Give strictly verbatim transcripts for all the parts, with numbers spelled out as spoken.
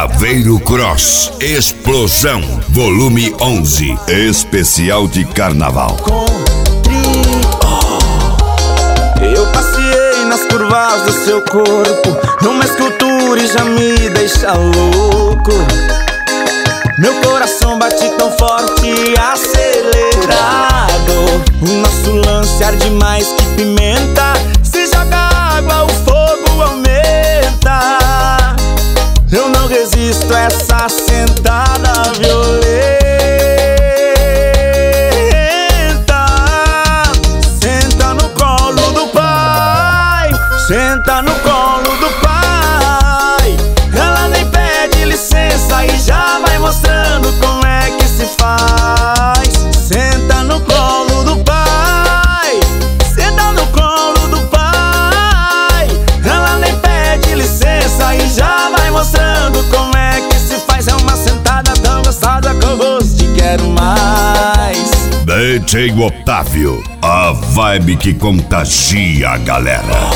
Chaveiro Cross Explosão Volume onze, especial de carnaval. Eu passei nas curvas do seu corpo, numa escultura e já me deixa louco. Meu coração bate tão forte e acelerado. O nosso lance arde mais que pimenta. Se joga água, o fogo aumenta. Eu não resisto a essa sentada violenta. Senta no colo do pai, senta no colo do pai. Ela nem pede licença e já vai mostrando como é que se faz. Senta no colo do pai, senta no colo do pai. Ela nem pede licença e já vai mostrando como é que se faz. É uma sentada tão gostosa com gosto de quero mais. D J Otávio, a vibe que contagia a galera.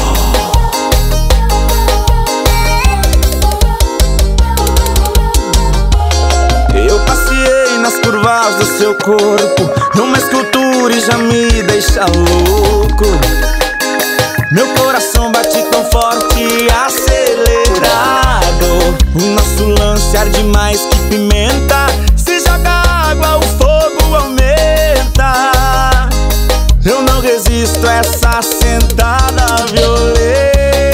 Eu passei nas curvas do seu corpo, numa escultura e já me deixa louco. Meu coração bate tão forte e acelerado. O nosso lance arde mais que pimenta. Se joga água, o fogo aumenta. Eu não resisto a essa sentada violenta.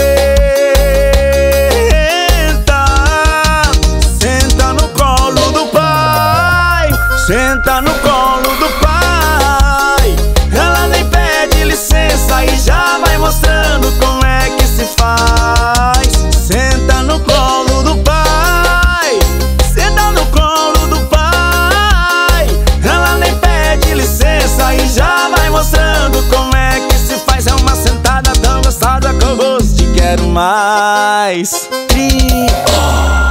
Senta no colo do pai, senta no colo do pai. Ela nem pede licença e já vai mostrando como é que se faz. Senta no colo do pai, senta no colo do pai. Ela nem pede licença e já vai mostrando como é que se faz. É uma sentada tão gostosa com gosto de quero mais. Tri-